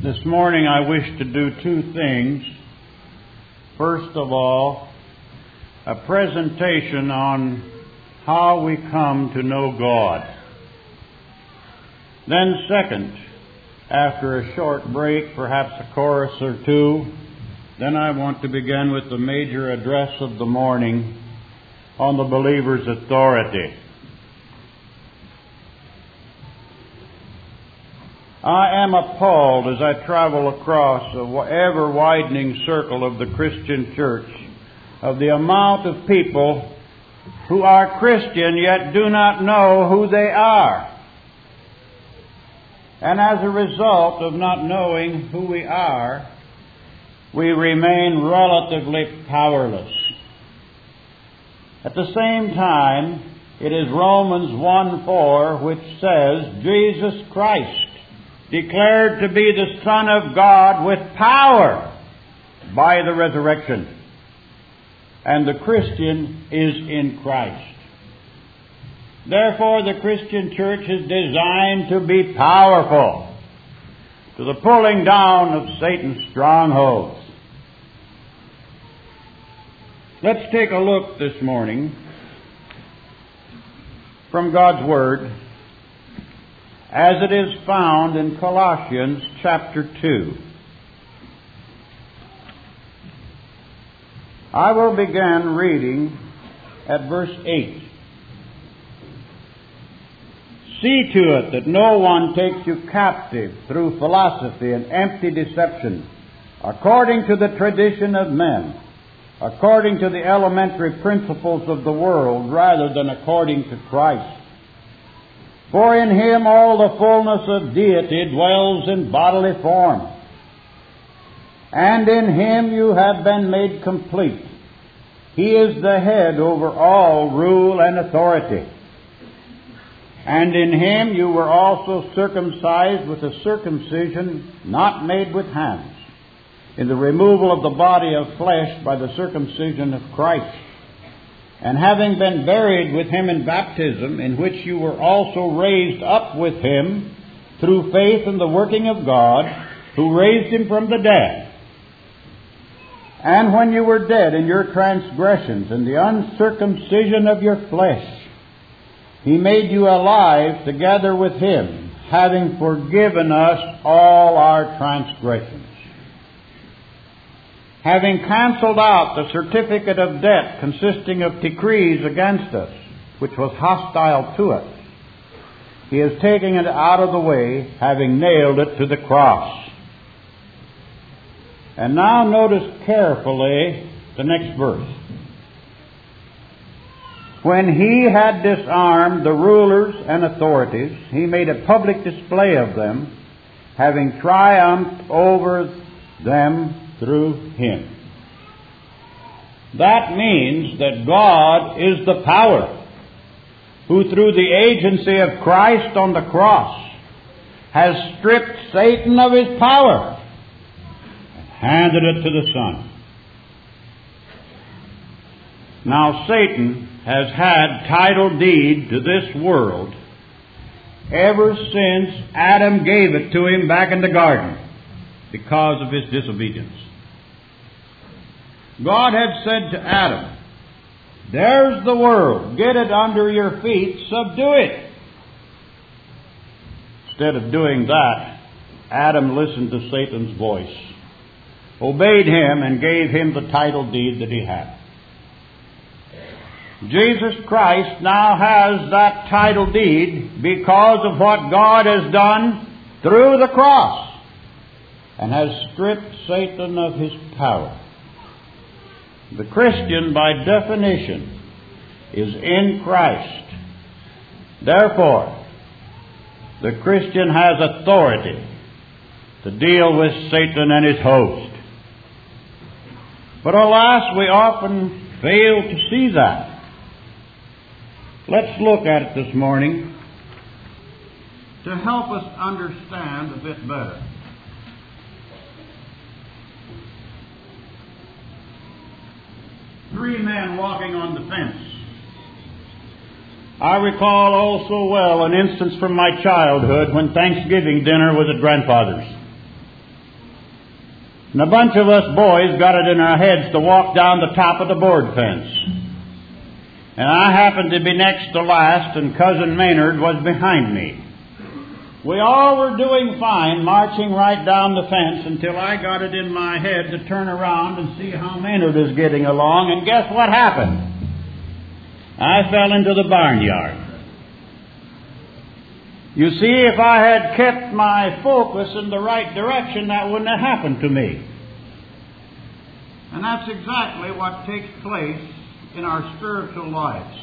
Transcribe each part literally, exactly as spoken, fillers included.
This morning I wish to do two things. First of all, a presentation on how we come to know God. Then second, after a short break, perhaps a chorus or two, then I want to begin with the major address of the morning on the believer's authority. I am appalled as I travel across a ever-widening circle of the Christian church of the amount of people who are Christian yet do not know who they are. And as a result of not knowing who we are, we remain relatively powerless. At the same time, it is Romans one four which says, Jesus Christ, declared to be the Son of God with power by the resurrection. And the Christian is in Christ. Therefore, the Christian church is designed to be powerful to the pulling down of Satan's strongholds. Let's take a look this morning from God's Word as it is found in Colossians chapter two. I will begin reading at verse eight. See to it that no one takes you captive through philosophy and empty deception, according to the tradition of men, according to the elementary principles of the world, rather than according to Christ. For in Him all the fullness of deity dwells in bodily form. And in Him you have been made complete. He is the head over all rule and authority. And in Him you were also circumcised with a circumcision not made with hands, in the removal of the body of flesh by the circumcision of Christ. And having been buried with Him in baptism, in which you were also raised up with Him through faith in the working of God, who raised Him from the dead. And when you were dead in your transgressions and the uncircumcision of your flesh, He made you alive together with Him, having forgiven us all our transgressions, having cancelled out the certificate of debt consisting of decrees against us, which was hostile to us. He has taken it out of the way, having nailed it to the cross. And now notice carefully the next verse. When He had disarmed the rulers and authorities, He made a public display of them, having triumphed over them through Him. That means that God is the power who, through the agency of Christ on the cross, has stripped Satan of his power and handed it to the Son. Now Satan has had title deed to this world ever since Adam gave it to him back in the garden because of his disobedience. God had said to Adam, "There's the world. Get it under your feet. Subdue it." Instead of doing that, Adam listened to Satan's voice, obeyed him, and gave him the title deed that he had. Jesus Christ now has that title deed because of what God has done through the cross and has stripped Satan of his power. The Christian, by definition, is in Christ. Therefore, the Christian has authority to deal with Satan and his host. But alas, we often fail to see that. Let's look at it this morning to help us understand a bit better. Three men walking on the fence. I recall also well an instance from my childhood when Thanksgiving dinner was at grandfather's. And a bunch of us boys got it in our heads to walk down the top of the board fence. And I happened to be next to last, and Cousin Maynard was behind me. We all were doing fine, marching right down the fence, until I got it in my head to turn around and see how Maynard is getting along, and guess what happened? I fell into the barnyard. You see, if I had kept my focus in the right direction, that wouldn't have happened to me. And that's exactly what takes place in our spiritual lives.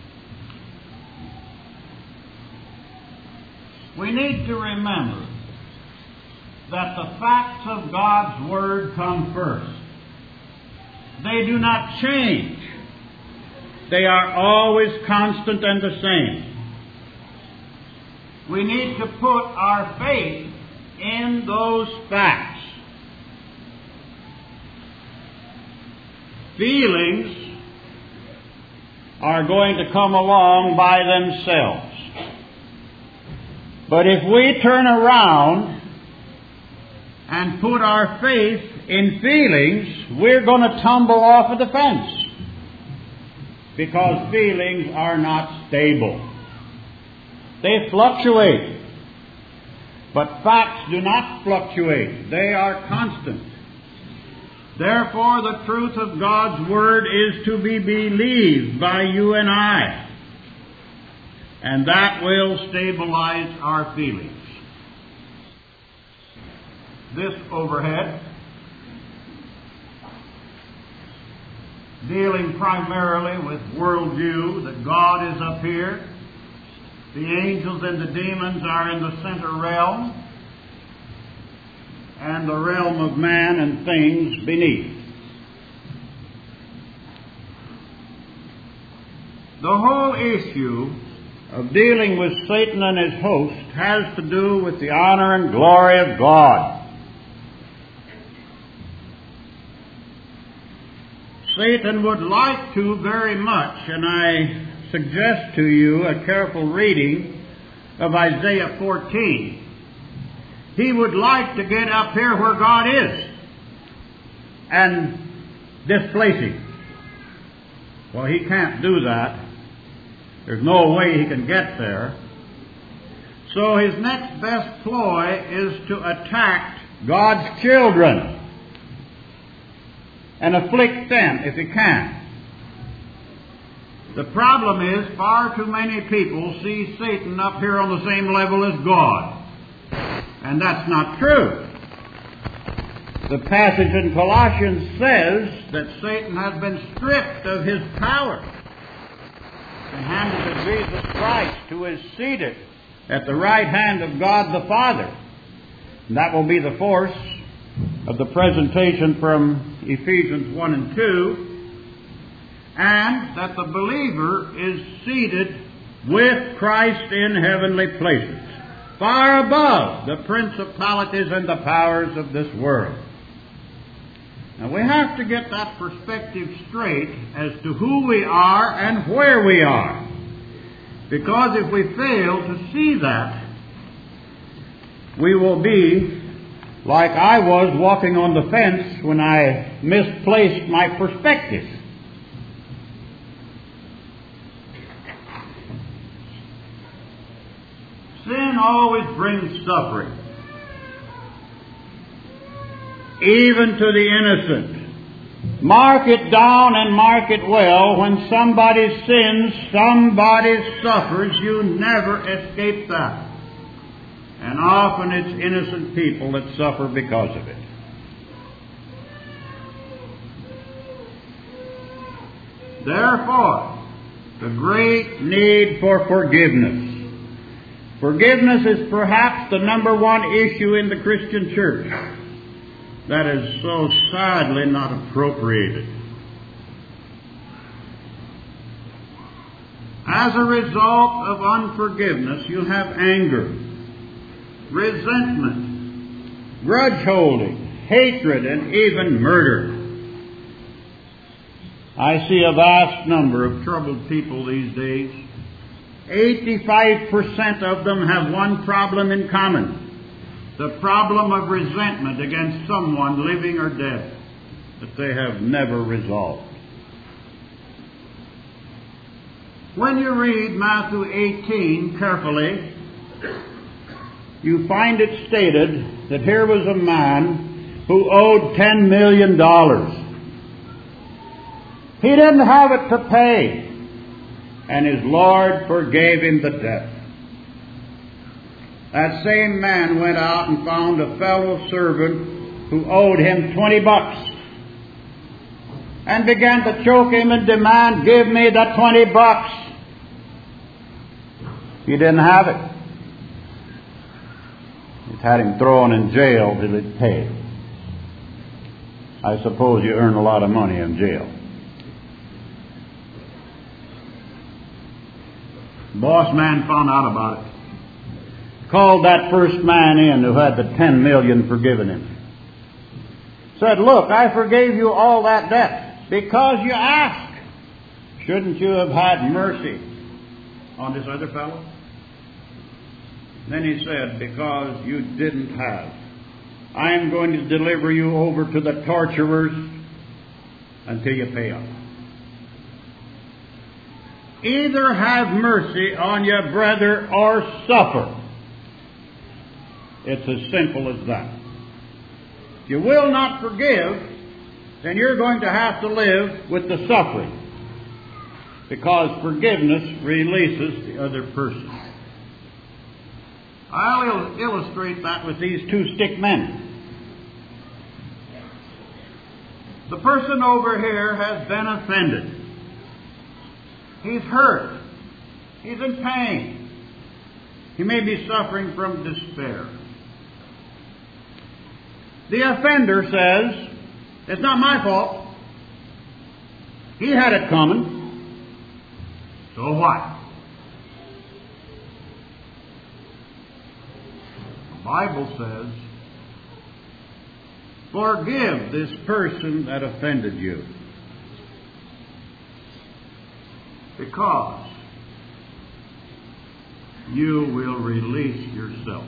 We need to remember that the facts of God's Word come first. They do not change. They are always constant and the same. We need to put our faith in those facts. Feelings are going to come along by themselves. But if we turn around and put our faith in feelings, we're going to tumble off of the fence. Because feelings are not stable. They fluctuate. But facts do not fluctuate. They are constant. Therefore, the truth of God's Word is to be believed by you and I. And that will stabilize our feelings. This overhead, dealing primarily with worldview, that God is up here, the angels and the demons are in the center realm, and the realm of man and things beneath. The whole issue of dealing with Satan and his host has to do with the honor and glory of God. Satan would like to very much, and I suggest to you a careful reading of Isaiah fourteen. He would like to get up here where God is and displace Him. Well, he can't do that. There's no way he can get there. So his next best ploy is to attack God's children and afflict them if he can. The problem is far too many people see Satan up here on the same level as God. And that's not true. The passage in Colossians says that Satan has been stripped of his power and handed to Jesus Christ, who is seated at the right hand of God the Father. And that will be the force of the presentation from Ephesians one and two. And that the believer is seated with Christ in heavenly places, far above the principalities and the powers of this world. Now we have to get that perspective straight as to who we are and where we are. Because if we fail to see that, we will be like I was walking on the fence when I misplaced my perspective. Sin always brings suffering, even to the innocent. Mark it down and mark it well. When somebody sins, somebody suffers. You never escape that. And often it's innocent people that suffer because of it. Therefore, the great need for forgiveness. Forgiveness is perhaps the number one issue in the Christian church that is so sadly not appropriated. As a result of unforgiveness, you have anger, resentment, grudge holding, hatred, and even murder. I see a vast number of troubled people these days. eighty-five percent of them have one problem in common. the problem of resentment against someone living or dead that they have never resolved. When you read Matthew eighteen carefully, you find it stated that here was a man who owed ten million dollars. He didn't have it to pay, and his Lord forgave him the debt. That same man went out and found a fellow servant who owed him twenty bucks and began to choke him and demand, "Give me the twenty bucks." He didn't have it. He's had him thrown in jail till it paid. I suppose you earn a lot of money in jail. Boss man found out about it. Called that first man in who had the ten million forgiven him. Said, "Look, I forgave you all that debt because you asked. Shouldn't you have had mercy on this other fellow?" Then he said, "Because you didn't have, I am going to deliver you over to the torturers until you pay up." Either have mercy on your brother or suffer. It's as simple as that. If you will not forgive, then you're going to have to live with the suffering, because forgiveness releases the other person. I'll illustrate that with these two stick men. The person over here has been offended. He's hurt. He's in pain. He may be suffering from despair. The offender says, "It's not my fault. He had it coming. So what?" The Bible says, "Forgive this person that offended you, because you will release yourself."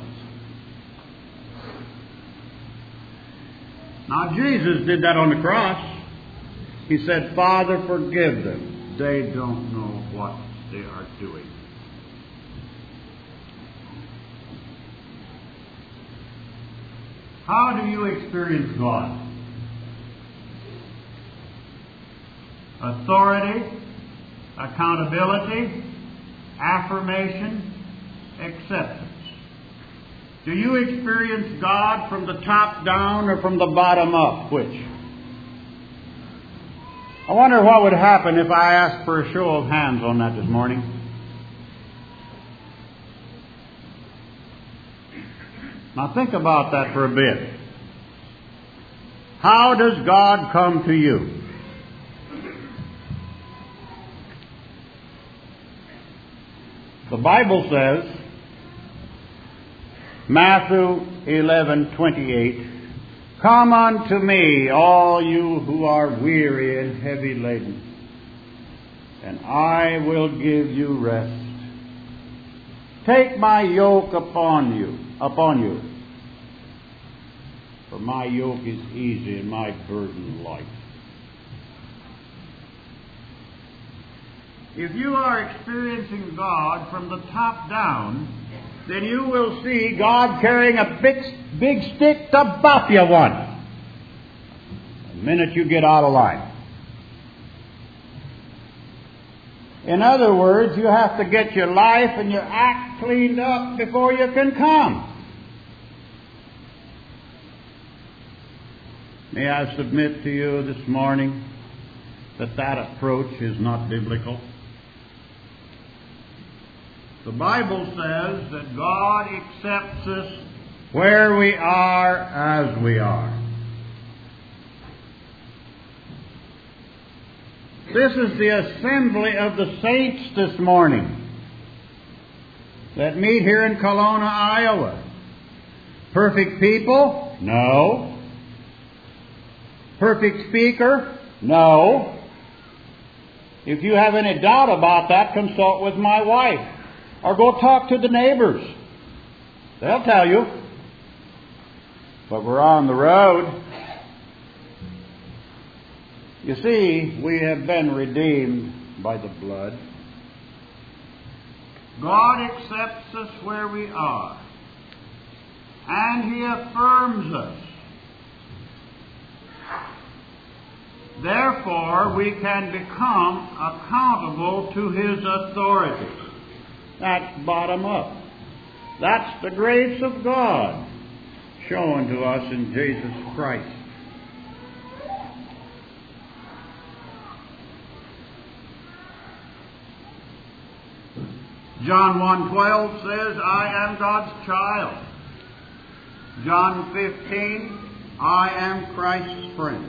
Now, Jesus did that on the cross. He said, "Father, forgive them. They don't know what they are doing." How do you experience God? Authority, accountability, affirmation, acceptance. Do you experience God from the top down or from the bottom up? Which? I wonder what would happen if I asked for a show of hands on that this morning. Now think about that for a bit. How does God come to you? The Bible says, Matthew eleven twenty-eight, "Come unto me, all you who are weary and heavy laden, and I will give you rest. Take my yoke upon you, upon you, for my yoke is easy and my burden light." If you are experiencing God from the top down, then you will see God carrying a big, big stick to bop you one the minute you get out of line. In other words, you have to get your life and your act cleaned up before you can come. May I submit to you this morning that that approach is not biblical? The Bible says that God accepts us where we are as we are. This is the assembly of the saints this morning that meet here in Kelowna, Iowa. Perfect people? No. Perfect speaker? No. If you have any doubt about that, consult with my wife. Or go talk to the neighbors. They'll tell you. but we're on the road. You see, we have been redeemed by the blood. God accepts us where we are, and He affirms us. Therefore, we can become accountable to His authority. That's bottom up. That's the grace of God shown to us in Jesus Christ. John one twelve says, I am God's child. John fifteen, I am Christ's friend.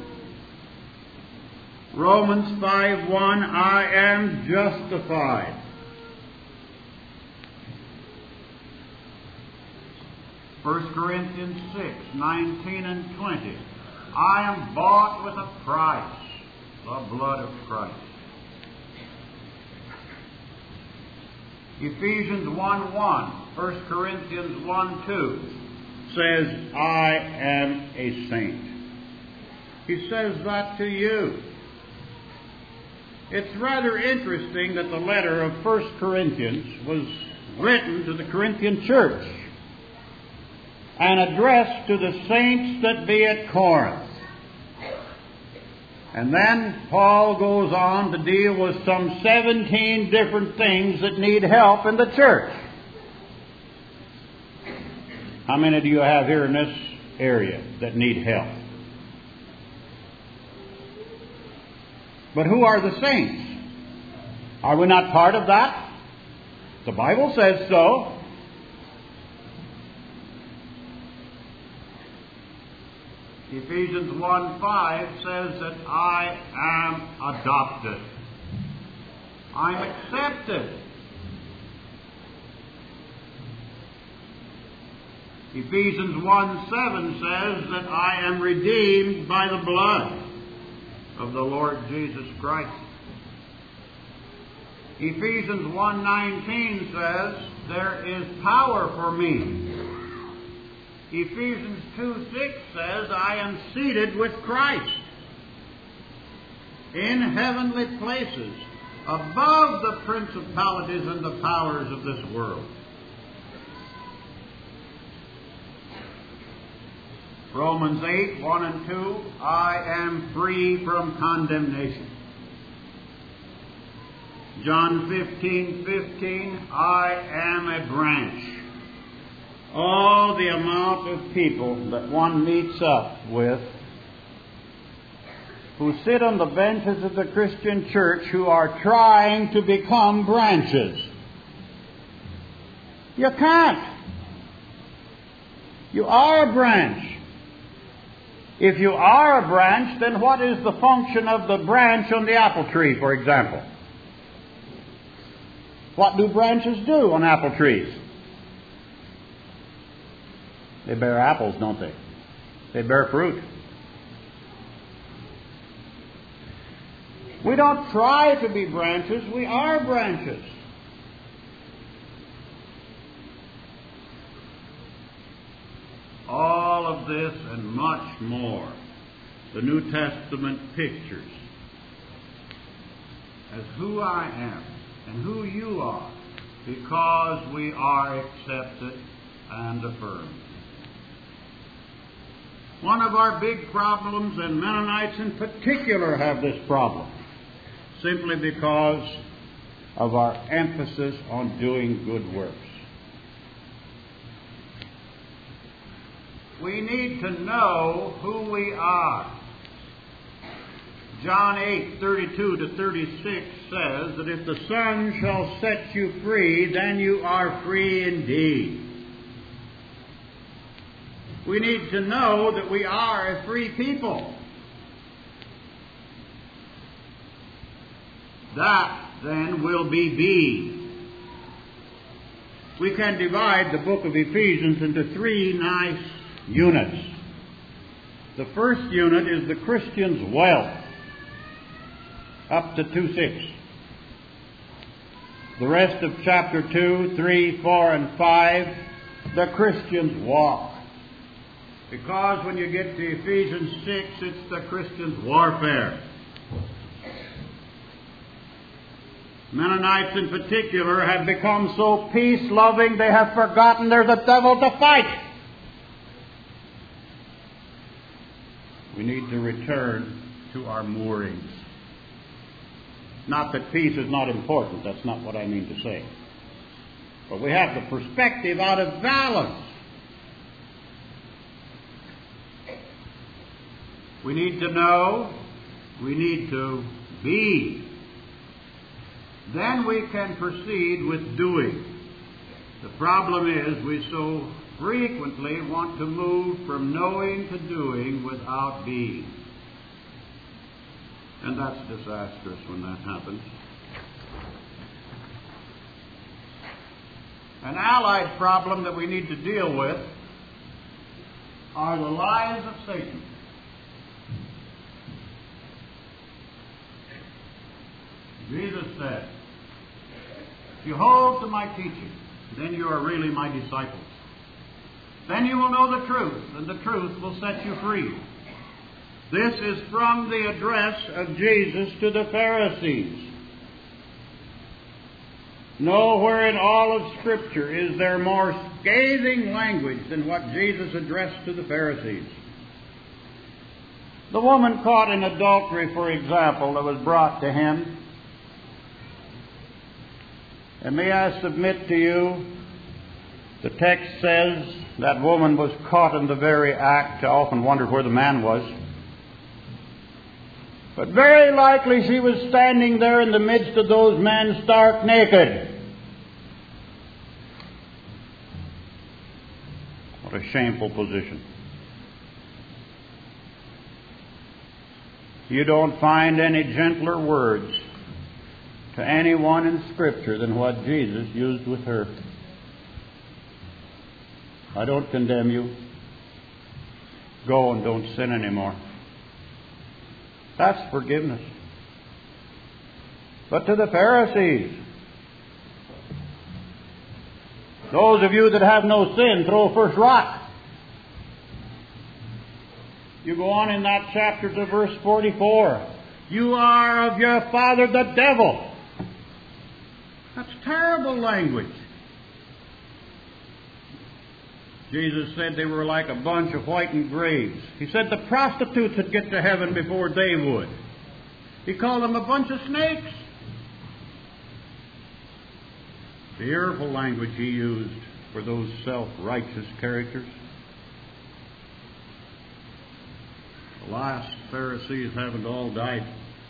Romans five one, I am justified. First Corinthians six nineteen and twenty, I am bought with a price, the blood of Christ. Ephesians one one, First Corinthians one two says, I am a saint. He says that to you. It's rather interesting that the letter of First Corinthians was written to the Corinthian church and addressed to the saints that be at Corinth. And then Paul goes on to deal with some seventeen different things that need help in the church. How many do you have here in this area that need help? But who are the saints? Are we not part of that? The Bible says so. Ephesians one five says that I am adopted. I'm accepted. Ephesians one seven says that I am redeemed by the blood of the Lord Jesus Christ. Ephesians one nineteen says there is power for me. Ephesians two six says, I am seated with Christ in heavenly places, above the principalities and the powers of this world. Romans eight one and two, I am free from condemnation. John fifteen fifteen, I am a branch. All the amount of people that one meets up with who sit on the benches of the Christian church who are trying to become branches. You can't. You are a branch. If you are a branch, then what is the function of the branch on the apple tree, for example? What do branches do on apple trees? They bear apples, don't they? They bear fruit. We don't try to be branches, we are branches. All of this and much more the New Testament pictures as who I am and who you are, because we are accepted and affirmed. One of our big problems, and Mennonites in particular have this problem, simply because of our emphasis on doing good works. We need to know who we are. John eight thirty-two to thirty-six says that if the Son shall set you free, then you are free indeed. We need to know that we are a free people. That, then, will be be. We can divide the book of Ephesians into three nice units. The first unit is the Christian's wealth, up to two six. The rest of chapter two, three, four, and five, the Christian's walk. Because when you get to Ephesians six, it's the Christian's warfare. Mennonites in particular have become so peace-loving they have forgotten there's a devil to fight. We need to return to our moorings. Not that peace is not important, that's not what I mean to say. But we have the perspective out of balance. We need to know, we need to be. Then we can proceed with doing. The problem is we so frequently want to move from knowing to doing without being. And that's disastrous when that happens. An allied problem that we need to deal with are the lies of Satan. Jesus said, if you hold to my teaching, then you are really my disciples. Then you will know the truth, and the truth will set you free. This is from the address of Jesus to the Pharisees. Nowhere in all of Scripture is there more scathing language than what Jesus addressed to the Pharisees. The woman caught in adultery, for example, that was brought to him. And may I submit to you, the text says that woman was caught in the very act. I often wondered where the man was. But very likely she was standing there in the midst of those men stark naked. What a shameful position. You don't find any gentler words to anyone in Scripture than what Jesus used with her. I don't condemn you. Go and don't sin anymore. That's forgiveness. But to the Pharisees, those of you that have no sin, throw first rock. You go on in that chapter to verse forty-four. You are of your father the devil. That's terrible language. Jesus said they were like a bunch of whitened graves. He said the prostitutes would get to heaven before they would. He called them a bunch of snakes. Fearful language he used for those self-righteous characters. The last Pharisees haven't all died.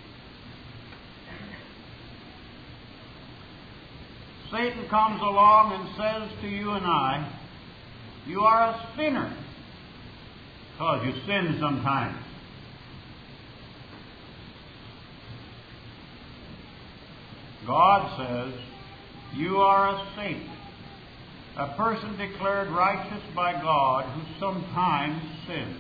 Satan comes along and says to you and I, you are a sinner, because you sin sometimes. God says, you are a saint, a person declared righteous by God who sometimes sins.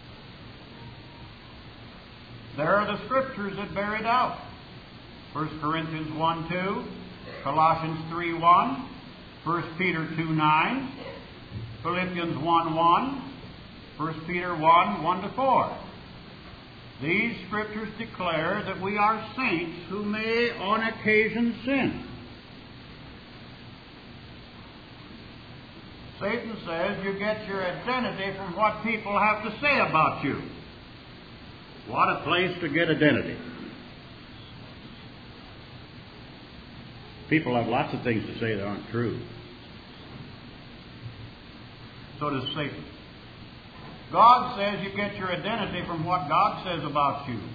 There are the Scriptures that bear it out. First Corinthians one two, Colossians three one, First Peter two nine, Philippians one one, First Peter one one to four. These Scriptures declare that we are saints who may on occasion sin. Satan says you get your identity from what people have to say about you. What a place to get identity. People have lots of things to say that aren't true. So does Satan. God says you get your identity from what God says about you.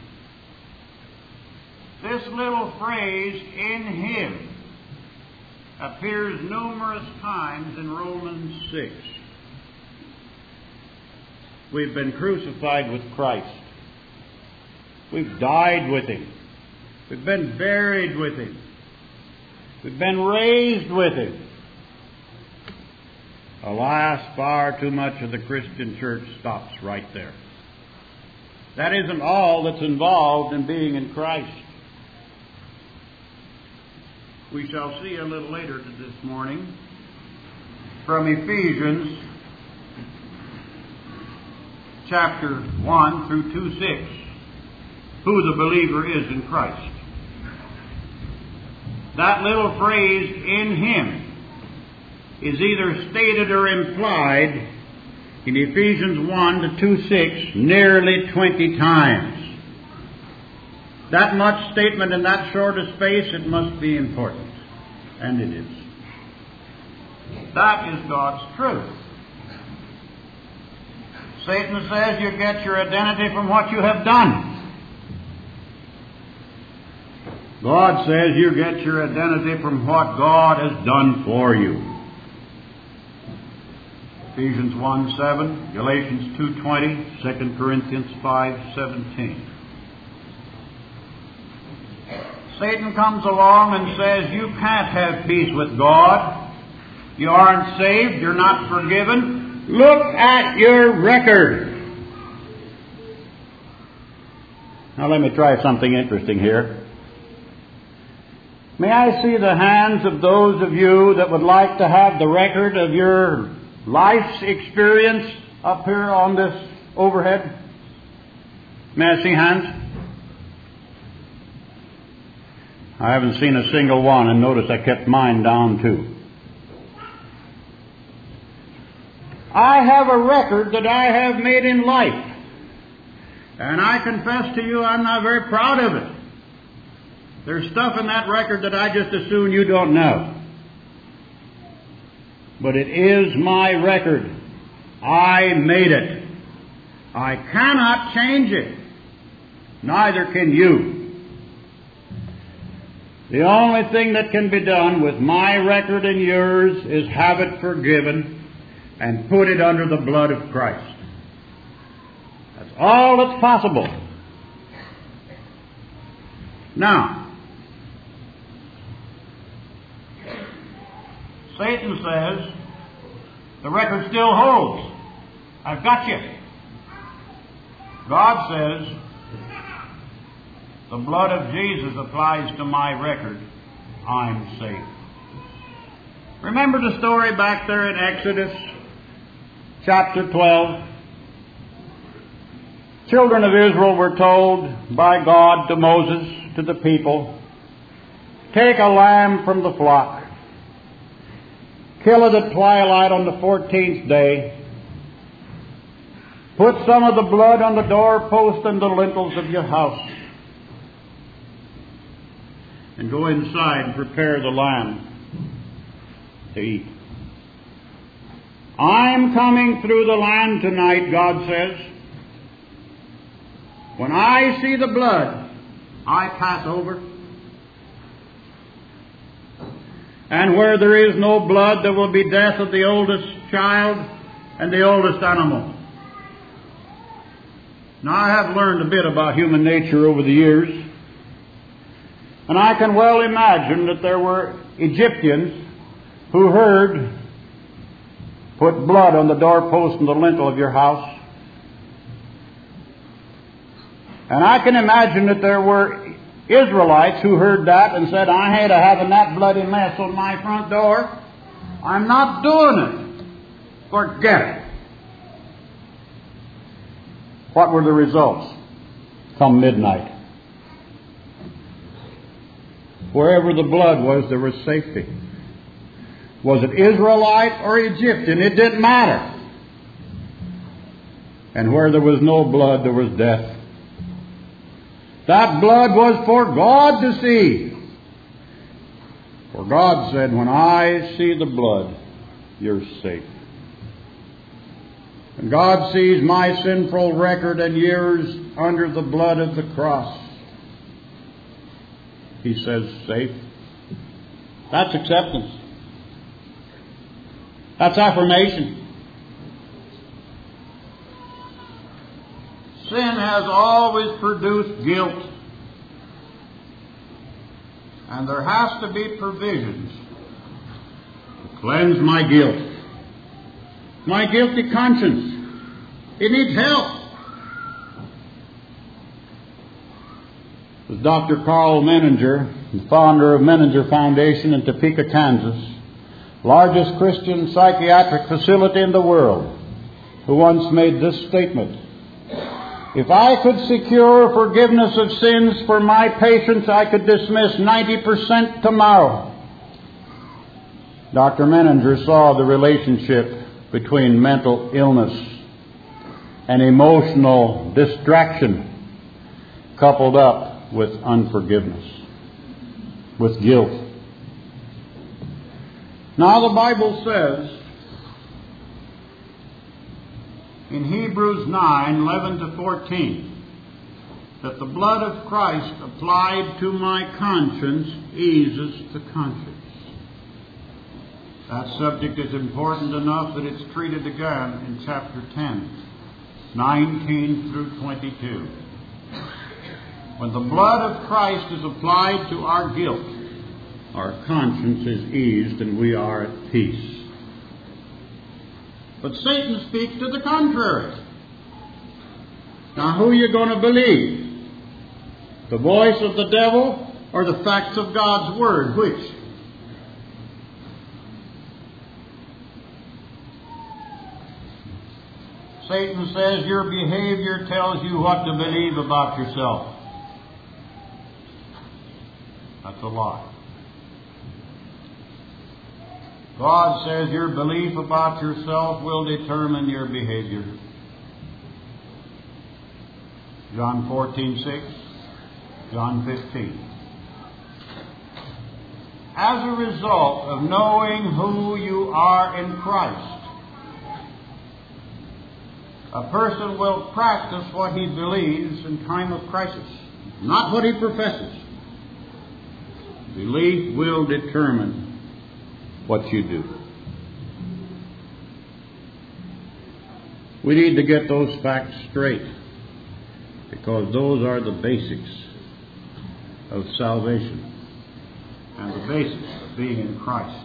This little phrase, in Him, appears numerous times in Romans six. We've been crucified with Christ. We've died with Him. We've been buried with Him. We've been raised with Him. Alas, far too much of the Christian church stops right there. That isn't all that's involved in being in Christ. We shall see a little later this morning from Ephesians chapter one through two six, who the believer is in Christ. That little phrase, in Him, is either stated or implied in Ephesians one to two six nearly twenty times. That much statement in that short a space, it must be important. And it is. That is God's truth. Satan says you get your identity from what you have done. God says you get your identity from what God has done for you. Ephesians one seven, Galatians two twenty, Second Corinthians five seventeen. Satan comes along and says you can't have peace with God. You aren't saved. You're not forgiven. Look at your record. Now let me try something interesting here. May I see the hands of those of you that would like to have the record of your life's experience up here on this overhead? May I see hands? I haven't seen a single one, and notice I kept mine down too. I have a record that I have made in life, and I confess to you I'm not very proud of it. There's stuff in that record that I just assume you don't know. But it is my record. I made it. I cannot change it. Neither can you. The only thing that can be done with my record and yours is have it forgiven and put it under the blood of Christ. That's all that's possible. Now, Satan says, the record still holds. I've got you. God says, the blood of Jesus applies to my record. I'm safe. Remember the story back there in Exodus chapter twelve? Children of Israel were told by God to Moses, to the people, take a lamb from the flock, kill it at twilight on the fourteenth day, put some of the blood on the doorpost and the lintels of your house, and go inside and prepare the lamb to eat. I'm coming through the land tonight, God says. When I see the blood, I pass over. And where there is no blood, there will be death of the oldest child and the oldest animal. Now, I have learned a bit about human nature over the years. And I can well imagine that there were Egyptians who heard, put blood on the doorpost and the lintel of your house. And I can imagine that there were Israelites who heard that and said, I ain't having that bloody mess on my front door. I'm not doing it. Forget it. What were the results? Come midnight. Wherever the blood was, there was safety. Was it Israelite or Egyptian? It didn't matter. And where there was no blood, there was death. That blood was for God to see. For God said, when I see the blood, you're safe. And God sees my sinful record and yours under the blood of the cross. He says, safe. That's acceptance. That's affirmation. Sin has always produced guilt. And there has to be provisions to cleanse my guilt. My guilty conscience. It needs help. It was Doctor Carl Menninger, the founder of Menninger Foundation in Topeka, Kansas, largest Christian psychiatric facility in the world, who once made this statement. If I could secure forgiveness of sins for my patients, I could dismiss ninety percent tomorrow. Doctor Menninger saw the relationship between mental illness and emotional distraction coupled up with unforgiveness, with guilt. Now the Bible says in Hebrews nine, eleven to fourteen, that the blood of Christ applied to my conscience eases the conscience. That subject is important enough that it's treated again in chapter ten, nineteen through twenty-two. When the blood of Christ is applied to our guilt, our conscience is eased and we are at peace. But Satan speaks to the contrary. Now, who are you going to believe? The voice of the devil or the facts of God's Word? Which? Satan says your behavior tells you what to believe about yourself. That's a lie. God says your belief about yourself will determine your behavior. John fourteen six, John fifteen. As a result of knowing who you are in Christ, a person will practice what he believes in time of crisis, not what he professes. Belief will determine what you do. We need to get those facts straight, because those are the basics of salvation and the basics of being in Christ.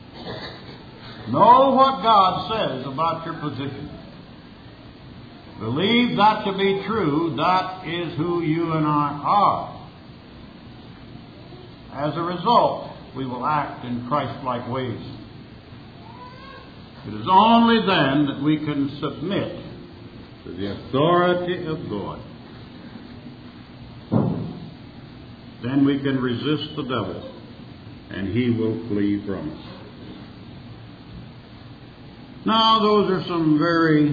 Know what God says about your position. Believe that to be true. That is who you and I are. As a result, we will act in Christ-like ways. It is only then that we can submit to the authority of God. Then we can resist the devil, and he will flee from us. Now, those are some very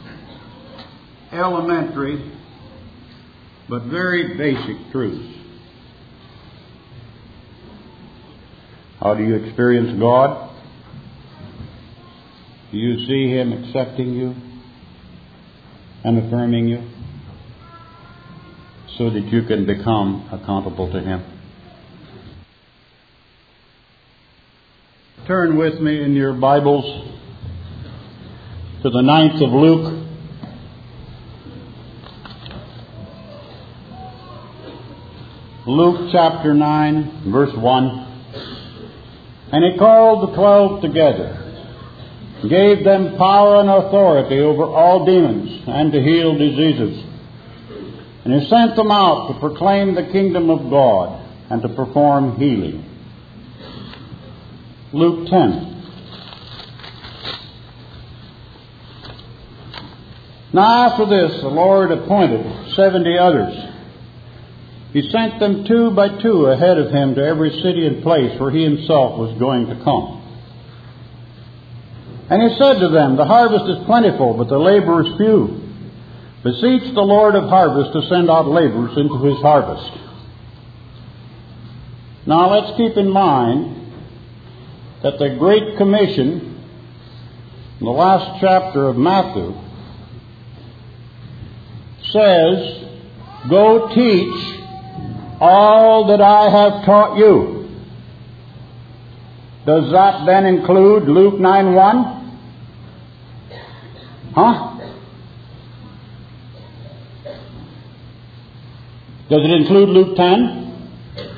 elementary but very basic truths. How do you experience God? Do you see Him accepting you and affirming you so that you can become accountable to Him? Turn with me in your Bibles to the ninth of Luke. Luke chapter nine, verse one. And he called the twelve together, gave them power and authority over all demons, and to heal diseases. And he sent them out to proclaim the kingdom of God and to perform healing. Luke ten. Now after this, the Lord appointed seventy others. He sent them two by two ahead of him to every city and place where he himself was going to come. And he said to them, the harvest is plentiful, but the laborers few. Beseech the Lord of harvest to send out laborers into his harvest. Now let's keep in mind that the Great Commission, in the last chapter of Matthew, says, go teach all that I have taught you. Does that then include Luke nine one? Huh? Does it include Luke ten?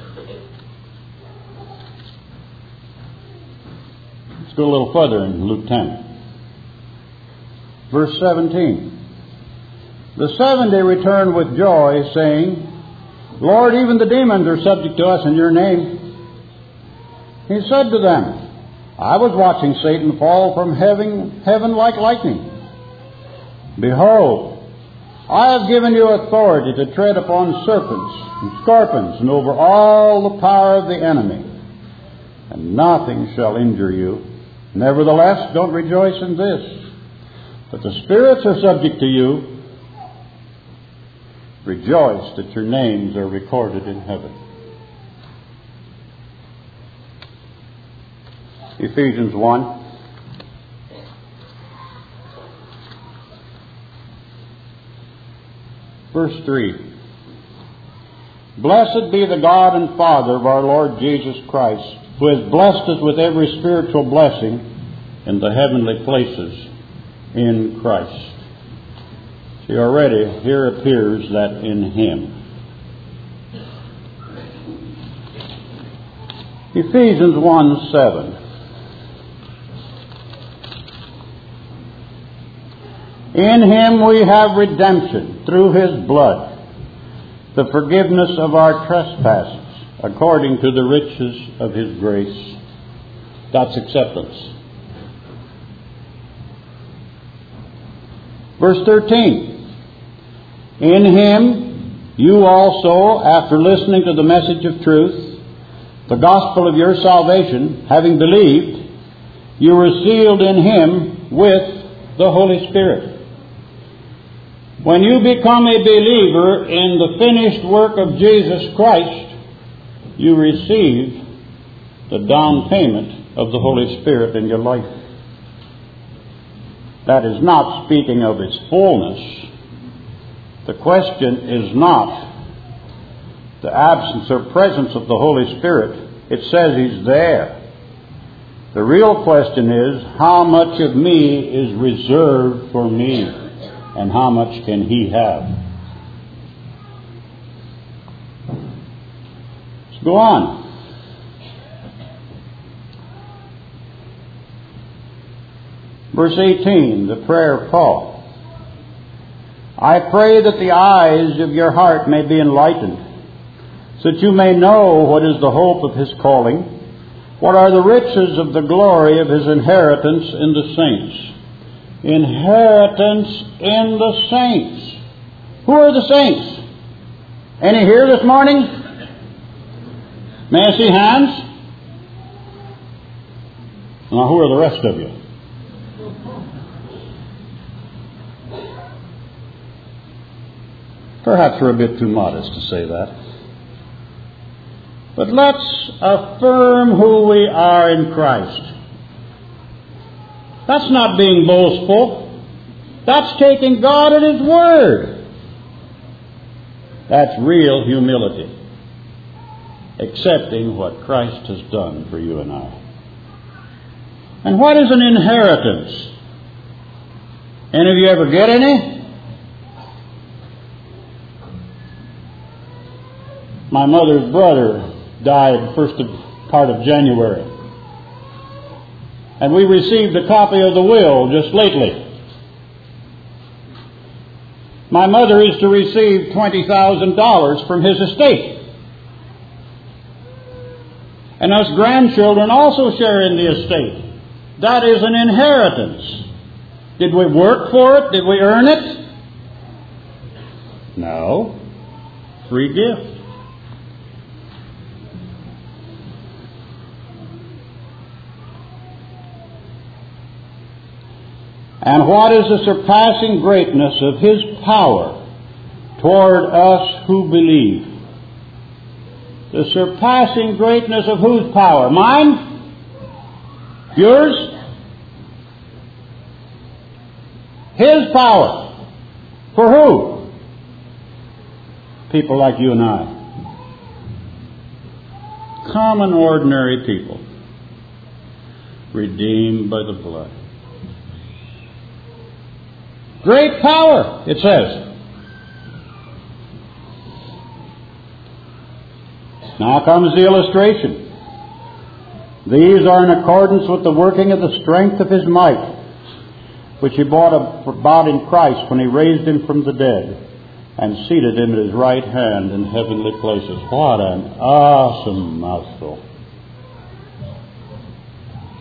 Let's go a little further in Luke ten. Verse seventeen. The seventy returned with joy, saying, Lord, even the demons are subject to us in your name. He said to them, I was watching Satan fall from heaven, heaven like lightning. Behold, I have given you authority to tread upon serpents and scorpions and over all the power of the enemy, and nothing shall injure you. Nevertheless, don't rejoice in this, that the spirits are subject to you. Rejoice that your names are recorded in heaven. Ephesians one. Verse three. Blessed be the God and Father of our Lord Jesus Christ, who has blessed us with every spiritual blessing in the heavenly places in Christ. See, already here appears that in Him. Ephesians one seven. In Him we have redemption through His blood, the forgiveness of our trespasses, according to the riches of His grace. That's acceptance. Verse thirteen. In Him you also, after listening to the message of truth, the gospel of your salvation, having believed, you were sealed in Him with the Holy Spirit. When you become a believer in the finished work of Jesus Christ, you receive the down payment of the Holy Spirit in your life. That is not speaking of its fullness. The question is not the absence or presence of the Holy Spirit. It says He's there. The real question is, how much of me is reserved for me? And how much can He have? Let's go on. Verse eighteen, the prayer of Paul. I pray that the eyes of your heart may be enlightened, so that you may know what is the hope of His calling, what are the riches of the glory of His inheritance in the saints. Inheritance in the saints. Who are the saints? Any here this morning? May I see hands? Now, who are the rest of you? Perhaps we're a bit too modest to say that. But let's affirm who we are in Christ. That's not being boastful. That's taking God at His word. That's real humility. Accepting what Christ has done for you and I. And what is an inheritance? Any of you ever get any? My mother's brother died first of, part of January. And we received a copy of the will just lately. My mother is to receive twenty thousand dollars from his estate. And us grandchildren also share in the estate. That is an inheritance. Did we work for it? Did we earn it? No. Free gift. And what is the surpassing greatness of His power toward us who believe? The surpassing greatness of whose power? Mine? Yours? His power. For who? People like you and I. Common, ordinary people. Redeemed by the blood. Great power, it says. Now comes the illustration. These are in accordance with the working of the strength of His might, which He brought about in Christ when He raised Him from the dead and seated Him at His right hand in heavenly places. What an awesome mouthful.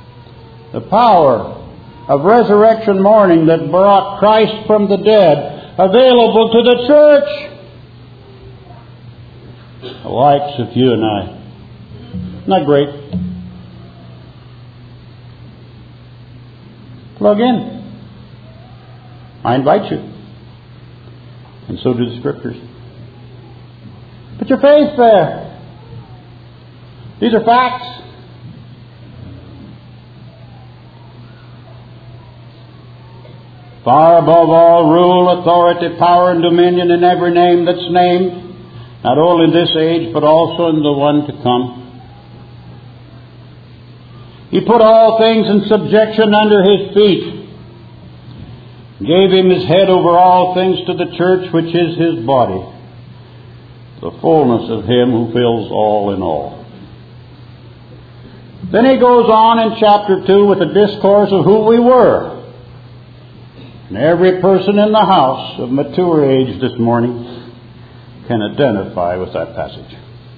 The power of resurrection morning that brought Christ from the dead available to the church. The likes of you and I. Isn't that great? Plug in. I invite you. And so do the Scriptures. Put your faith there. These are facts. Far above all rule, authority, power, and dominion in every name that's named, not only in this age, but also in the one to come. He put all things in subjection under His feet, gave Him His head over all things to the church, which is His body, the fullness of Him who fills all in all. Then he goes on in chapter two with a discourse of who we were. And every person in the house of mature age this morning can identify with that passage.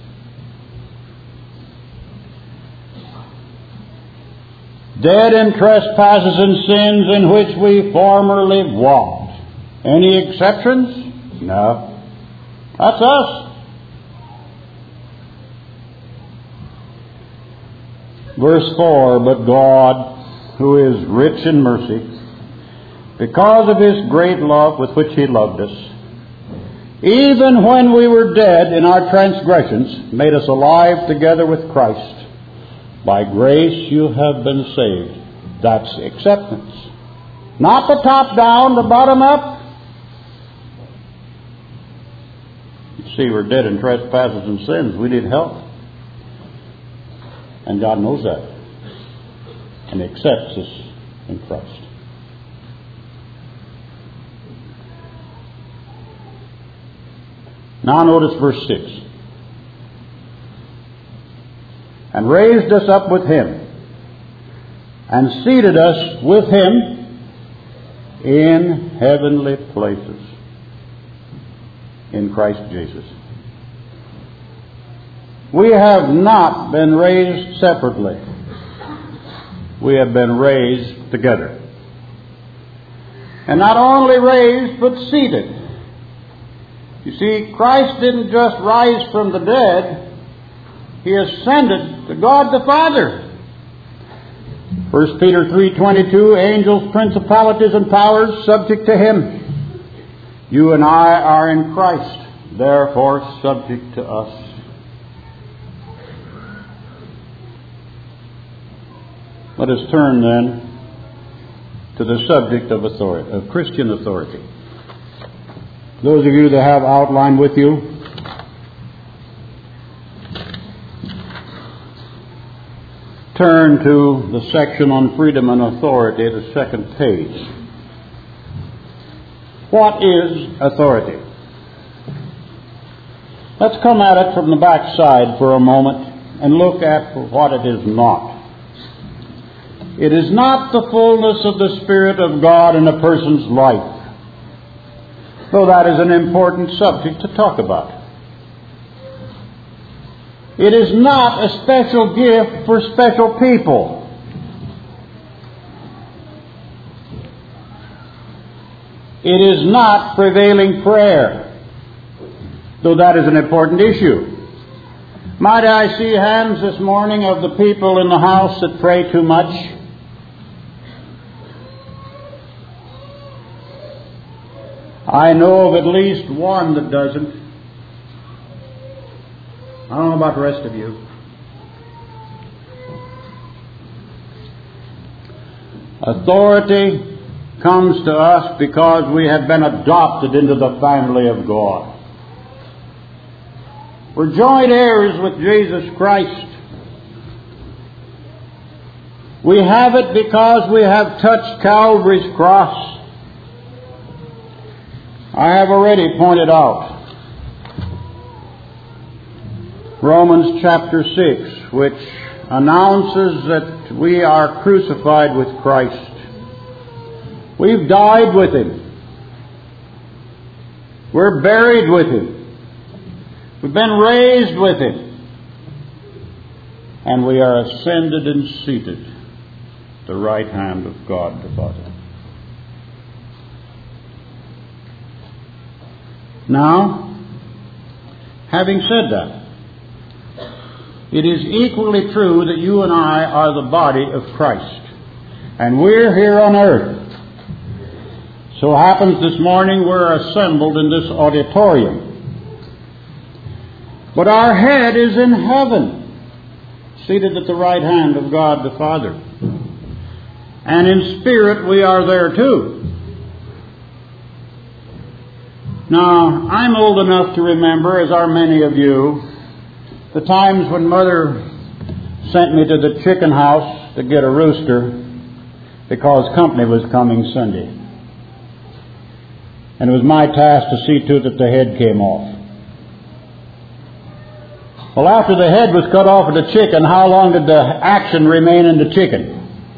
Dead in trespasses and sins in which we formerly walked. Any exceptions? No. That's us. Verse four, but God, who is rich in mercy, because of His great love with which He loved us, even when we were dead in our transgressions, made us alive together with Christ. By grace you have been saved. That's acceptance. Not the top down, the bottom up. You see, we're dead in trespasses and sins. We need help. And God knows that. And He accepts us in Christ. Now notice verse six. And raised us up with Him, and seated us with Him in heavenly places in Christ Jesus. We have not been raised separately. We have been raised together. And not only raised, but seated. You see, Christ didn't just rise from the dead. He ascended to God the Father. First Peter three twenty-two, angels, principalities, and powers subject to Him. You and I are in Christ, therefore subject to us. Let us turn then to the subject of authority, of Christian authority. Those of you that have outline with you, turn to the section on freedom and authority, the second page. What is authority? Let's come at it from the back side for a moment and look at what it is not. It is not the fullness of the Spirit of God in a person's life, though that is an important subject to talk about. It is not a special gift for special people. It is not prevailing prayer, though that is an important issue. Might I see hands this morning of the people in the house that pray too much? I know of at least one that doesn't. I don't know about the rest of you. Authority comes to us because we have been adopted into the family of God. We're joint heirs with Jesus Christ. We have it because we have touched Calvary's cross. I have already pointed out Romans chapter six, which announces that we are crucified with Christ. We've died with Him. We're buried with Him. We've been raised with Him. And we are ascended and seated at the right hand of God the Father. Now, having said that, it is equally true that you and I are the body of Christ. And we're here on earth. So happens this morning we're assembled in this auditorium. But our head is in heaven, seated at the right hand of God the Father. And in spirit we are there too. Now, I'm old enough to remember, as are many of you, the times when Mother sent me to the chicken house to get a rooster because company was coming Sunday. And it was my task to see to it that the head came off. Well, after the head was cut off of the chicken, how long did the action remain in the chicken?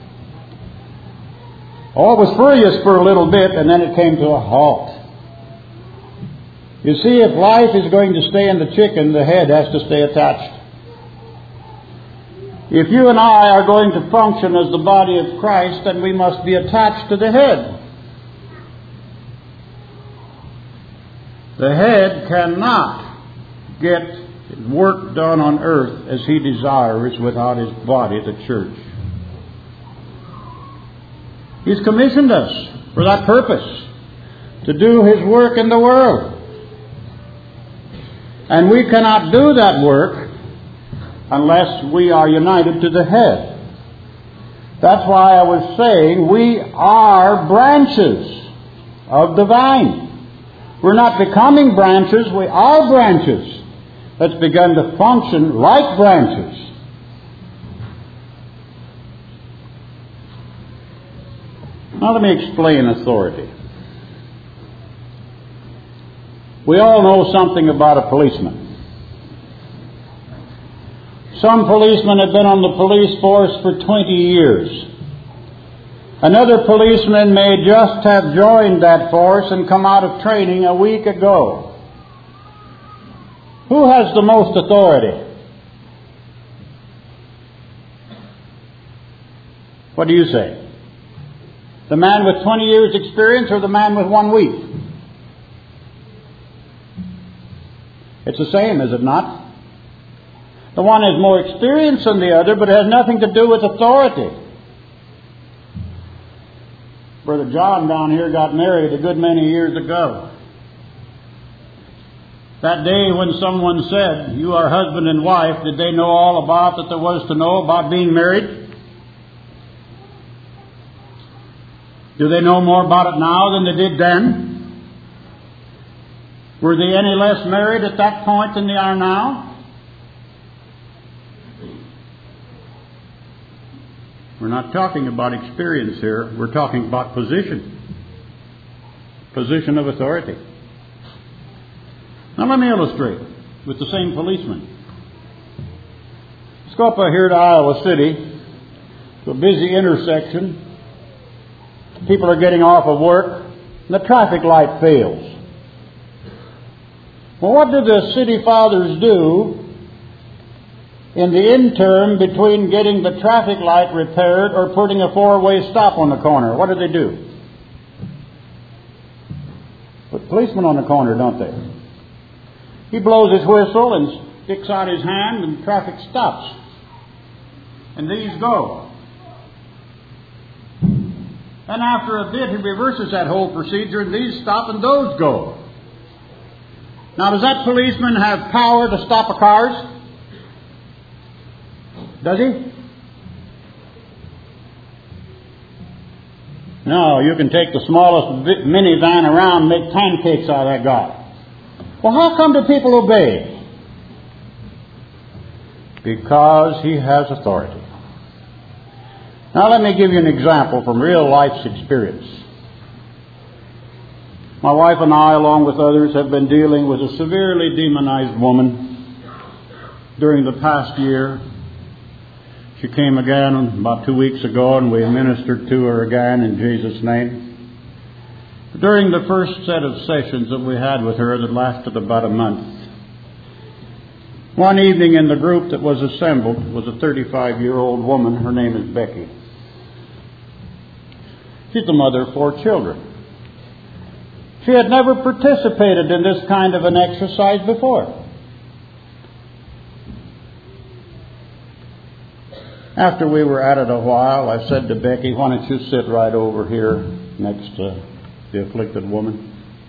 Oh, it was furious for a little bit, and then it came to a halt. You see, if life is going to stay in the chicken, the head has to stay attached. If you and I are going to function as the body of Christ, then we must be attached to the head. The head cannot get work done on earth as he desires without his body, the church. He's commissioned us for that purpose, to do his work in the world. And we cannot do that work unless we are united to the head. That's why I was saying we are branches of the vine. We're not becoming branches, we are branches that's begun to function like branches. Now let me explain authority. We all know something about a policeman. Some policemen have been on the police force for twenty years. Another policeman may just have joined that force and come out of training a week ago. Who has the most authority? What do you say? The man with twenty years experience or the man with one week? It's the same, is it not? The one has more experience than the other, but it has nothing to do with authority. Brother John down here got married a good many years ago. That day when someone said, "You are husband and wife," did they know all about that there was to know about being married? Do they know more about it now than they did then? Were they any less married at that point than they are now? We're not talking about experience here. We're talking about position. Position of authority. Now let me illustrate with the same policeman. Let's go up here to Iowa City, to a busy intersection. People are getting off of work, and the traffic light fails. Well, what do the city fathers do in the interim between getting the traffic light repaired or putting a four-way stop on the corner? What do they do? Put policemen on the corner, don't they? He blows his whistle and sticks out his hand and traffic stops. And these go. And after a bit he reverses that whole procedure and these stop and those go. Now, does that policeman have power to stop a cars? Does he? No, you can take the smallest minivan around and make pancakes out of that guy. Well, how come do people obey? Because he has authority. Now, let me give you an example from real life's experience. My wife and I, along with others, have been dealing with a severely demonized woman during the past year. She came again about two weeks ago, and we ministered to her again in Jesus' name. During the first set of sessions that we had with her that lasted about a month, one evening in the group that was assembled was a thirty-five-year-old woman. Her name is Becky. She's the mother of four children. She had never participated in this kind of an exercise before. After we were at it a while, I said to Becky, "Why don't you sit right over here next to the afflicted woman?"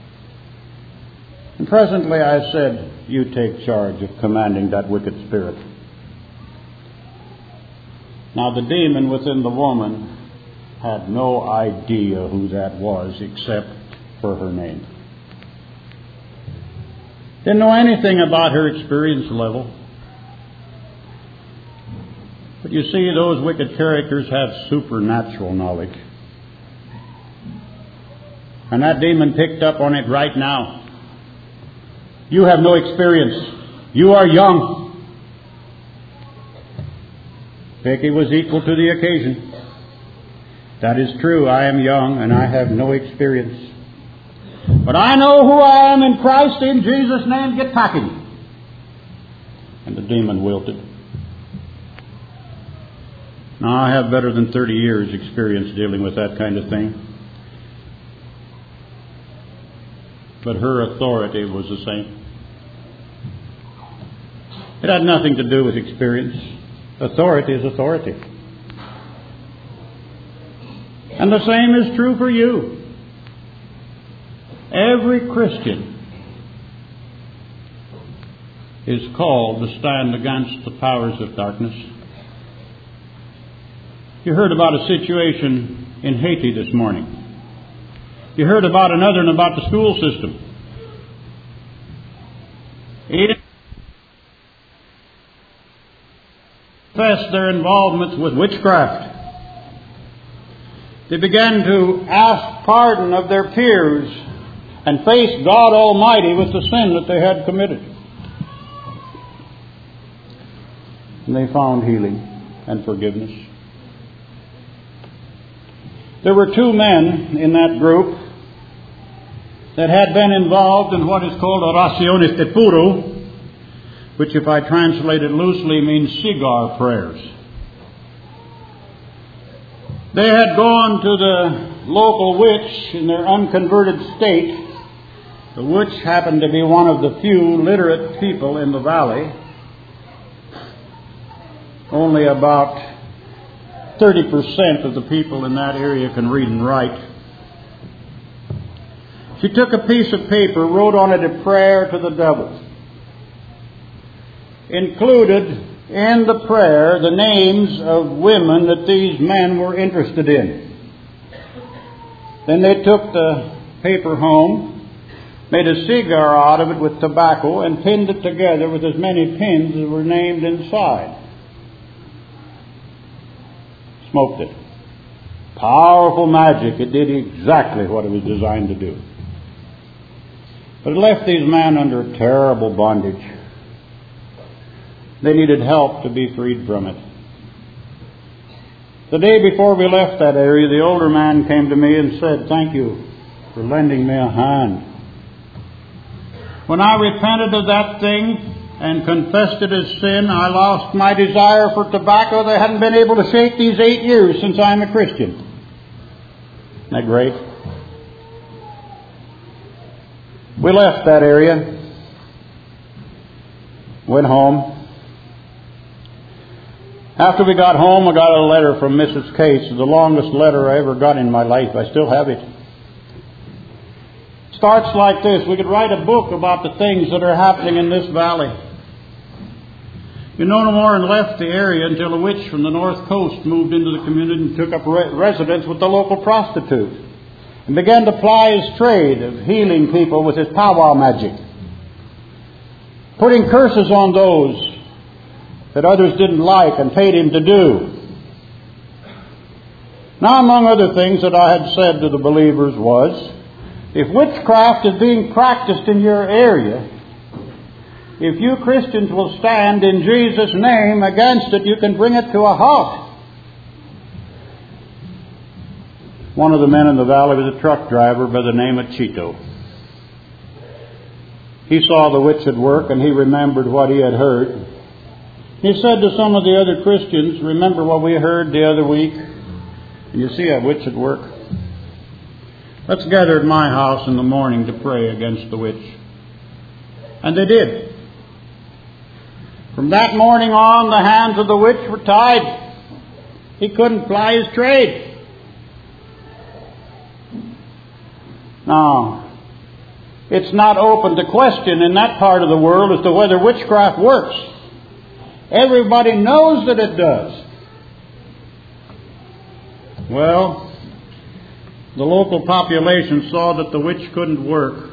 And presently I said, "You take charge of commanding that wicked spirit." Now the demon within the woman had no idea who that was except for her name. Didn't know anything about her experience level. But you see, those wicked characters have supernatural knowledge. And that demon picked up on it right now. You have no experience. You are young. Becky was equal to the occasion. That is true. I am young and I have no experience. But I know who I am in Christ. In Jesus' name, get packing. And the demon wilted. Now, I have better than thirty years experience dealing with that kind of thing. But her authority was the same. It had nothing to do with experience. Authority is authority. And the same is true for you. Every Christian is called to stand against the powers of darkness. You heard about a situation in Haiti this morning. You heard about another and about the school system. Eight confessed their involvements with witchcraft. They began to ask pardon of their peers and face God Almighty with the sin that they had committed. And they found healing and forgiveness. There were two men in that group that had been involved in what is called oraciones de puro, which, if I translate it loosely, means cigar prayers. They had gone to the local witch in their unconverted state. The witch happened to be one of the few literate people in the valley. Only about thirty percent of the people in that area can read and write. She took a piece of paper, wrote on it a prayer to the devil. Included in the prayer the names of women that these men were interested in. Then they took the paper home, made a cigar out of it with tobacco, and pinned it together with as many pins as were named inside. Smoked it. Powerful magic. It did exactly what it was designed to do. But it left these men under terrible bondage. They needed help to be freed from it. The day before we left that area, the older man came to me and said, "Thank you for lending me a hand. When I repented of that thing and confessed it as sin, I lost my desire for tobacco that I hadn't been able to shake these eight years since I'm a Christian." Isn't that great? We left that area, went home. After we got home, I got a letter from Missus Case, the longest letter I ever got in my life. I still have it. It starts like this. We could write a book about the things that are happening in this valley. You know no more and left the area until a witch from the north coast moved into the community and took up re- residence with the local prostitute and began to ply his trade of healing people with his powwow magic, putting curses on those that others didn't like and paid him to do. Now, among other things that I had said to the believers was, if witchcraft is being practiced in your area, if you Christians will stand in Jesus' name against it, you can bring it to a halt. One of the men in the valley was a truck driver by the name of Chito. He saw the witch at work and he remembered what he had heard. He said to some of the other Christians, "Remember what we heard the other week? And you see a witch at work. let's gather at my house in the morning to pray against the witch. And they did. From that morning on, the hands of the witch were tied. He couldn't ply his trade. Now, it's not open to question in that part of the world as to whether witchcraft works. Everybody knows that it does. Well, the local population saw that the witch couldn't work.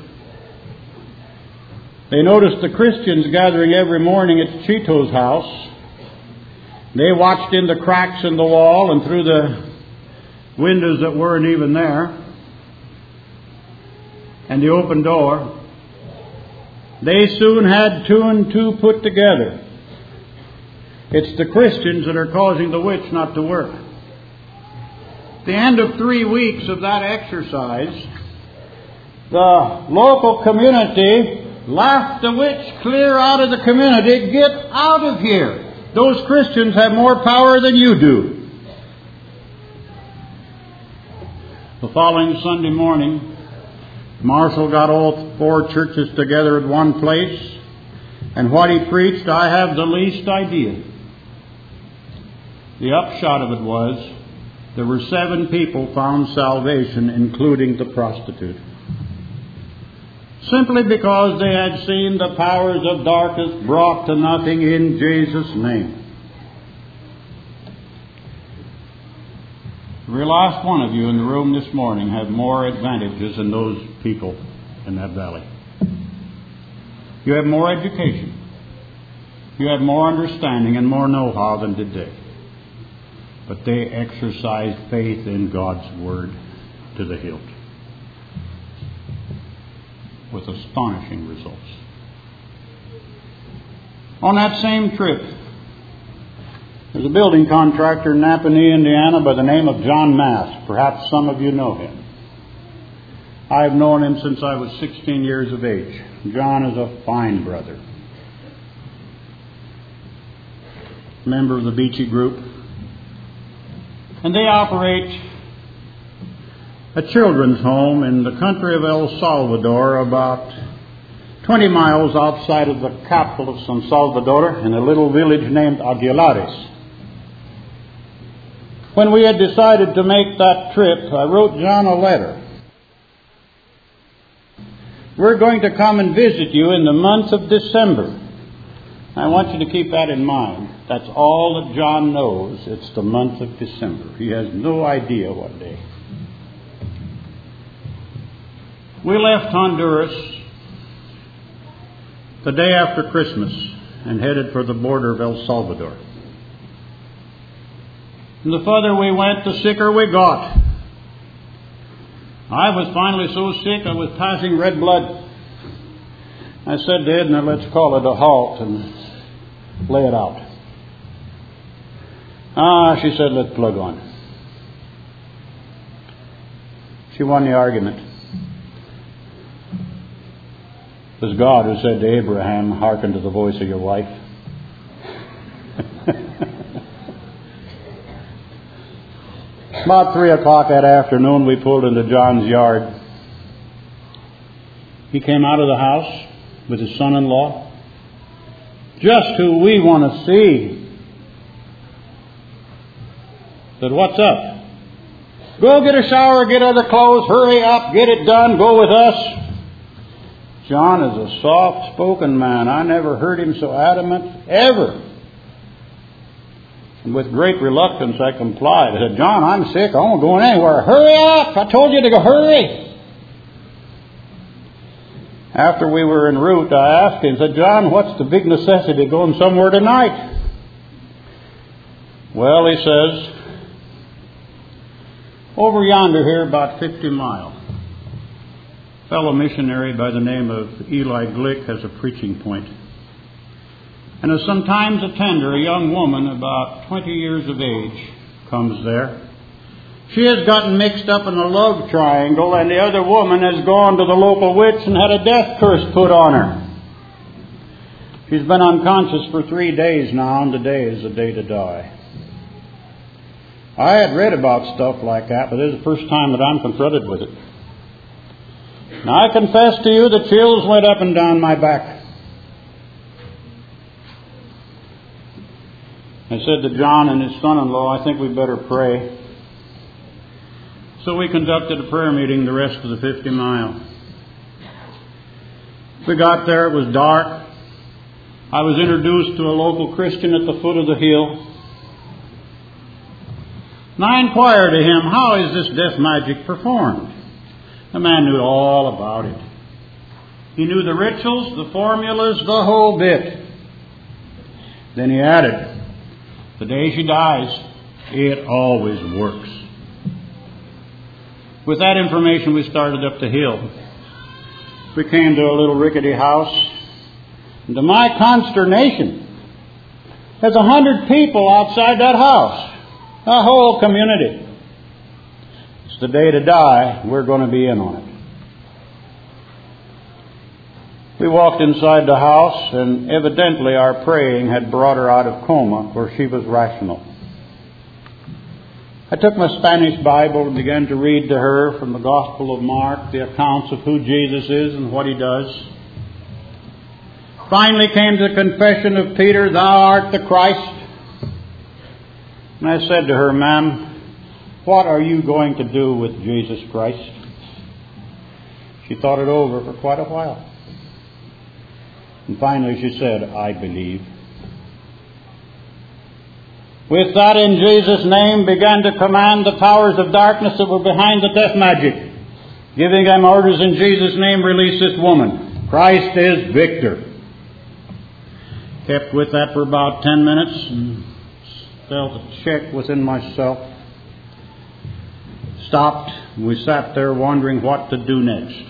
They noticed the Christians gathering every morning at Chito's house. They watched in the cracks in the wall and through the windows that weren't even there, and the open door. They soon had two and two put together. It's the Christians that are causing the witch not to work. At the end of three weeks of that exercise, the local community laughed the witch clear out of the community. Get out of here. Those Christians have more power than you do. The following Sunday morning, Marshall got all four churches together at one place, and what he preached, I have the least idea. The upshot of it was, there were seven people found salvation, including the prostitute. Simply because they had seen the powers of darkness brought to nothing in Jesus' name. Every last one of you in the room this morning have more advantages than those people in that valley. You have more education. You have more understanding and more know-how than did they. But they exercised faith in God's Word to the hilt, with astonishing results. On that same trip, there's a building contractor in Napanee, Indiana by the name of John Mass. Perhaps some of you know him. I've known him since I was sixteen years of age. John is a fine brother. Member of the Beachy Group. And they operate a children's home in the country of El Salvador, about twenty miles outside of the capital of San Salvador, in a little village named Aguilares. When we had decided to make that trip, I wrote John a letter. We're going to come and visit you in the month of December. I want you to keep that in mind. That's all that John knows. It's the month of December. He has no idea what day. We left Honduras the day after Christmas and headed for the border of El Salvador. And the further we went, the sicker we got. I was finally so sick I was passing red blood. I said to Edna, let's call it a halt and lay it out. Ah, she said, let's plug on. She won the argument. It was God who said to Abraham, hearken to the voice of your wife. About three o'clock that afternoon, we pulled into John's yard. He came out of the house with his son-in-law. Just who we want to see. Said, what's up? Go get a shower, get other clothes, hurry up, get it done, go with us. John is a soft-spoken man. I never heard him so adamant, ever. And with great reluctance, I complied. I said, John, I'm sick. I won't go anywhere. Hurry up! I told you to go hurry. After we were en route, I asked him, said, John, what's the big necessity of going somewhere tonight? Well, he says, over yonder here, about fifty miles. A fellow missionary by the name of Eli Glick has a preaching point. And as sometimes a tender, a young woman about twenty years of age comes there. She has gotten mixed up in a love triangle, and the other woman has gone to the local witch and had a death curse put on her. She's been unconscious for three days now, and today is the day to die. I had read about stuff like that, but this is the first time that I'm confronted with it. And I confess to you the chills went up and down my back. I said to John and his son-in-law, I think we better pray. So we conducted a prayer meeting the rest of the fifty mile. We got there, it was dark. I was introduced to a local Christian at the foot of the hill. And I inquired of him, how is this death magic performed? The man knew all about it. He knew the rituals, the formulas, the whole bit. Then he added, the day she dies, it always works. With that information, we started up the hill. We came to a little rickety house. And to my consternation, there's a hundred people outside that house. A whole community. It's the day to die. We're going to be in on it. We walked inside the house, and evidently our praying had brought her out of coma, where she was rational. I took my Spanish Bible and began to read to her from the Gospel of Mark the accounts of who Jesus is and what He does. Finally came the confession of Peter, thou art the Christ. And I said to her, ma'am, what are you going to do with Jesus Christ? She thought it over for quite a while. And finally she said, I believe. With that, in Jesus' name, began to command the powers of darkness that were behind the death magic, giving them orders in Jesus' name, release this woman. Christ is victor. Kept with that for about ten minutes and felt a check within myself. Stopped. We sat there wondering what to do next.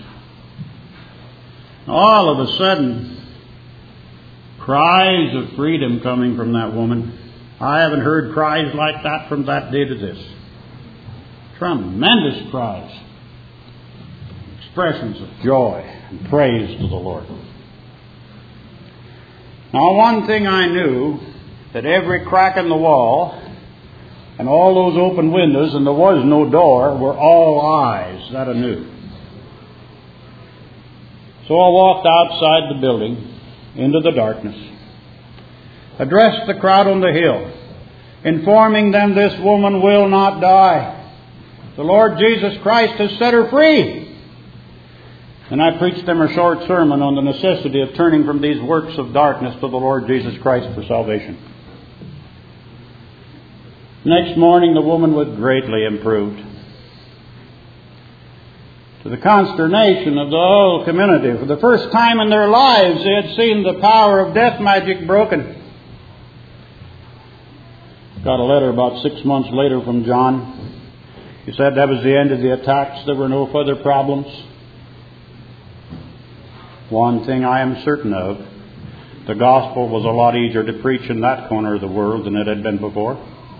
All of a sudden, cries of freedom coming from that woman. I haven't heard cries like that from that day to this. Tremendous cries. Expressions of joy and praise to the Lord. Now, one thing I knew, that every crack in the wall and all those open windows, and there was no door, were all eyes. That I knew. So I walked outside the building into the darkness, addressed the crowd on the hill, informing them this woman will not die. The Lord Jesus Christ has set her free. And I preached them a short sermon on the necessity of turning from these works of darkness to the Lord Jesus Christ for salvation. Next morning, the woman was greatly improved. To the consternation of the whole community, for the first time in their lives, they had seen the power of death magic broken. Got a letter about six months later from John. He said that was the end of the attacks. There were no further problems. One thing I am certain of, the gospel was a lot easier to preach in that corner of the world than it had been before.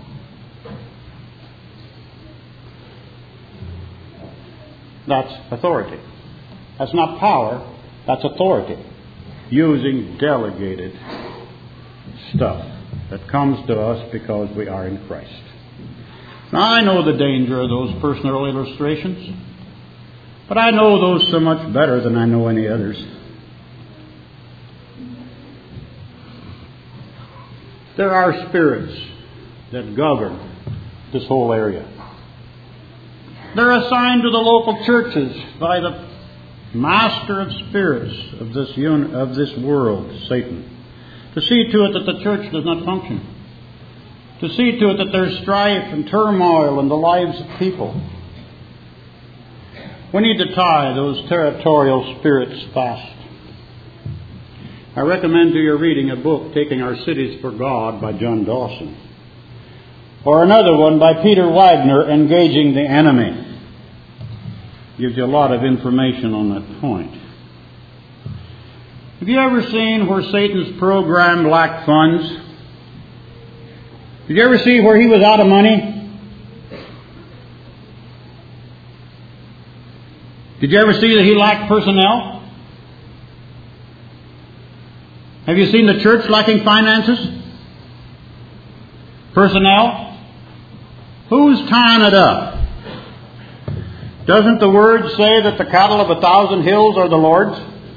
That's authority. That's not power, that's authority. Using delegated stuff that comes to us because we are in Christ. Now, I know the danger of those personal illustrations, but I know those so much better than I know any others. There are spirits that govern this whole area. They're assigned to the local churches by the master of spirits of this un- of this world, Satan, to see to it that the church does not function, to see to it that there's strife and turmoil in the lives of people. We need to tie those territorial spirits fast. I recommend to your reading a book, Taking Our Cities for God, by John Dawson. Or another one by Peter Wagner, Engaging the Enemy. Gives you a lot of information on that point. Have you ever seen where Satan's program lacked funds? Did you ever see where he was out of money? Did you ever see that he lacked personnel? Have you seen the church lacking finances? Personnel? Who's tying it up? Doesn't the Word say that the cattle of a thousand hills are the Lord's?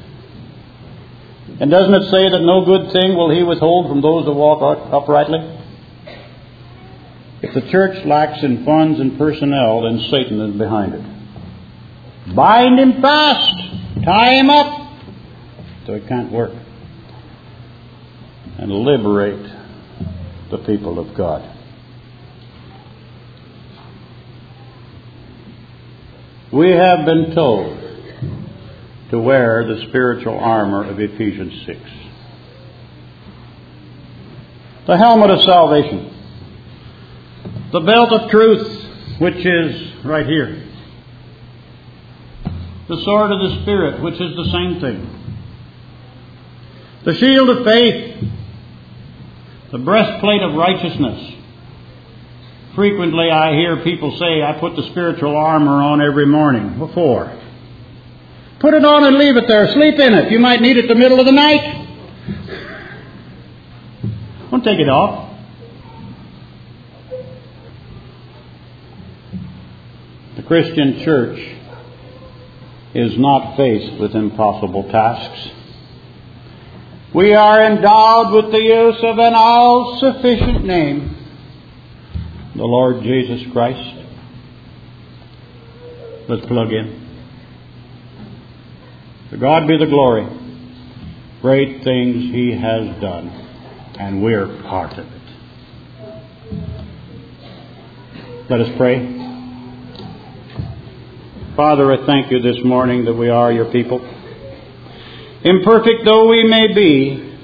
And doesn't it say that no good thing will He withhold from those that walk uprightly? If the church lacks in funds and personnel, then Satan is behind it. Bind him fast. Tie him up so he can't work. And liberate the people of God. We have been told to wear the spiritual armor of Ephesians six. The helmet of salvation. The belt of truth, which is right here. The sword of the Spirit, which is the same thing. The shield of faith. The breastplate of righteousness. Frequently I hear people say, I put the spiritual armor on every morning. What for? Put it on and leave it there. Sleep in it. You might need it the middle of the night. Don't take it off. The Christian church is not faced with impossible tasks. We are endowed with the use of an all-sufficient name, the Lord Jesus Christ. Let's plug in. To God be the glory. Great things He has done, and we're part of it. Let us pray. Father, I thank You this morning that we are Your people. Imperfect though we may be,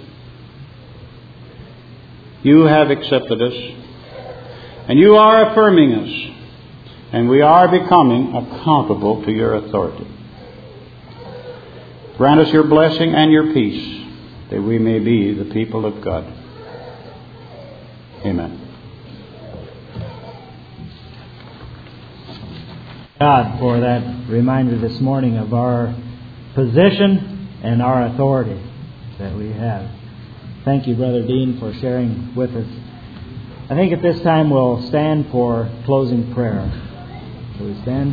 You have accepted us, and You are affirming us, and we are becoming accountable to Your authority. Grant us Your blessing and Your peace, that we may be the people of God. Amen. God, for that reminder this morning of our position and our authority that we have. Thank you, Brother Dean, for sharing with us. I think at this time we'll stand for closing prayer. Shall we stand?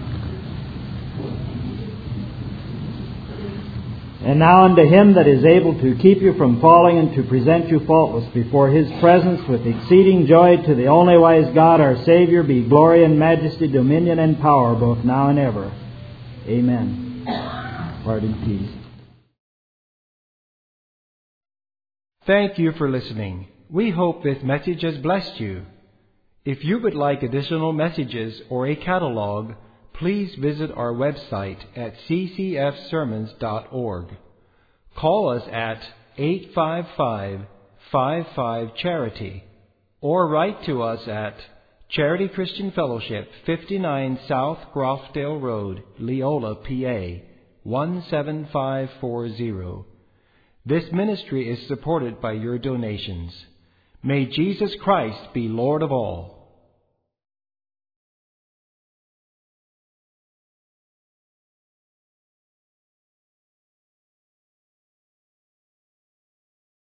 And now unto Him that is able to keep you from falling and to present you faultless before His presence with exceeding joy, to the only wise God our Savior, be glory and majesty, dominion and power, both now and ever. Amen. Depart in peace. Thank you for listening. We hope this message has blessed you. If you would like additional messages or a catalog, please visit our website at c c f sermons dot org. Call us at eight five five, five five, charity or write to us at Charity Christian Fellowship, fifty-nine South Groffdale Road, Leola, P A, one seven five four zero. This ministry is supported by your donations. May Jesus Christ be Lord of all.